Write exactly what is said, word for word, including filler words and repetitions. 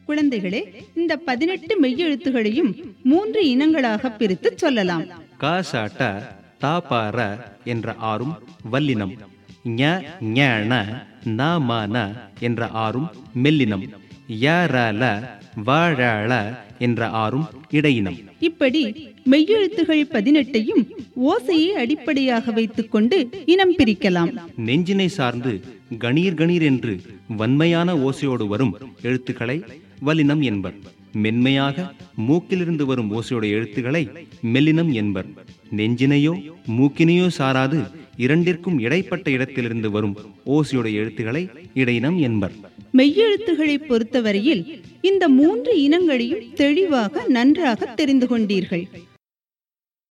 குழந்தைகளே, இந்த பதினெட்டு மெய்யெழுத்துகளையும் மூன்று இனங்களாக பிரித்து சொல்லலாம். க சாட்ட தாபார என்ற ஆறும் வல்லினம், ஞ ஞ ந ம ந என்ற ஆறும் மெல்லினம், ய ர ல வ ழ ள என்ற ஆறும் இடையினம். இப்படி மெய்யெழுத்துகள் பதினெட்டையும் ஓசையை அடிப்படையாக வைத்துக் கொண்டு இனம் பிரிக்கலாம். நெஞ்சினை சார்ந்து கணீர் கணீர் என்று வன்மையான ஓசையோடு வரும் எழுத்துக்களை வல்லினம் என்பர். மென்மையாக மூக்கிலிருந்து வரும் ஓசையோட எழுத்துக்களை மெல்லினம் என்பர். நெஞ்சினையோ மூக்கினையோ சாராது இரண்டிற்கும் இடைப்பட்ட இடத்திலிருந்து வரும் ஓசையோட எழுத்துக்களை இடையினம் என்பர். மெய்யெழுத்துகளை பொறுத்தவரையில் இந்த மூன்று இனங்களையும் தெளிவாக நன்றாக தெரிந்து கொண்டீர்கள்.